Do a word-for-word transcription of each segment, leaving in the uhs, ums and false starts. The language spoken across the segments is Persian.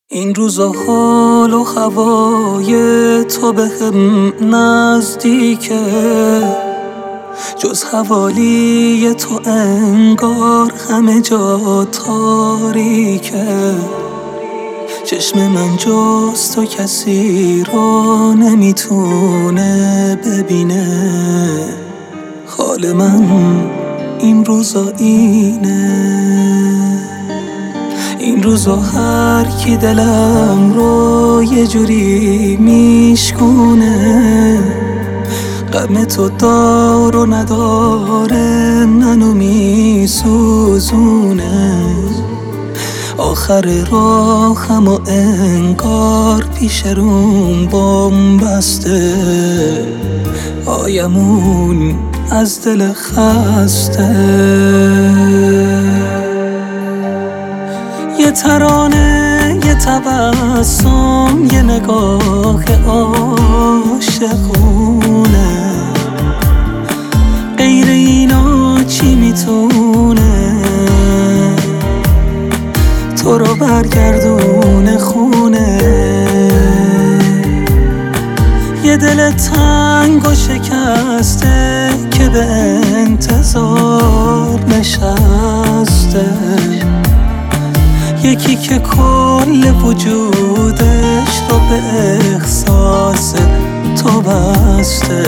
این روزا حال و هوای تو به هم نزدیکه، جز حوالی تو انگار همه جا تاریکه. چشم من جز تو کسی رو نمیتونه ببینه، حال من این روزا اینه. این روزا هر کی دلم رو یه جوری میشکونه، غم تو دار و نداره منو میسوزونه. آخر راهم و انگار پیش روم بم بسته، آیمون از دل خسته. یه ترانه، یه تبسم، یه نگاه عاشقونه، غیر اینا چی میتونه تو رو برگردونه خونه؟ یه دل تنگ و شکسته که به انتظار نشسته، یکی که کل وجودش رو به احساس تو بسته.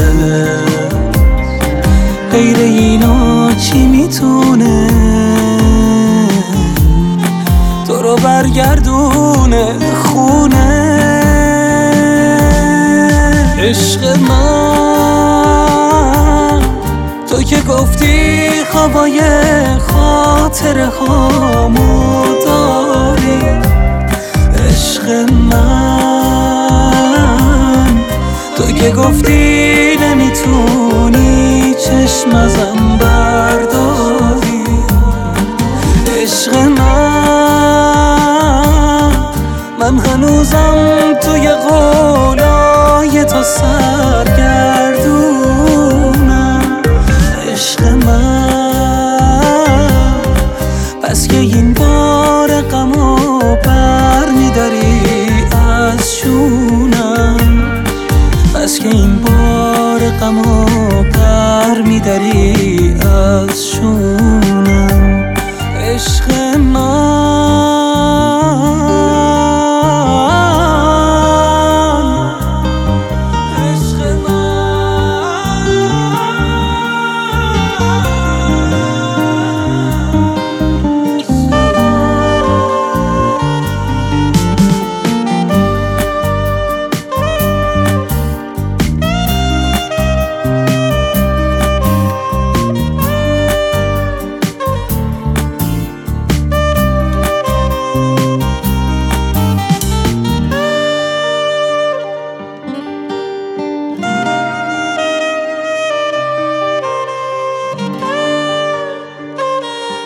غیر اینا چی میتونه تو رو برگردونه خونه؟ عشق من تو که گفتی خوابای خاطره هامو داری، عشق من تو که گفتی نمیتونی چشم ازم برداری، عشق من من هنوزم توی قولای تو سرگردونم. عشق من پس که این بار غمو بر میداری از شونم، پس که این بار غمو بر میداری از شونم. عشق من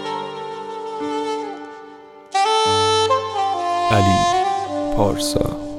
علی پارسا.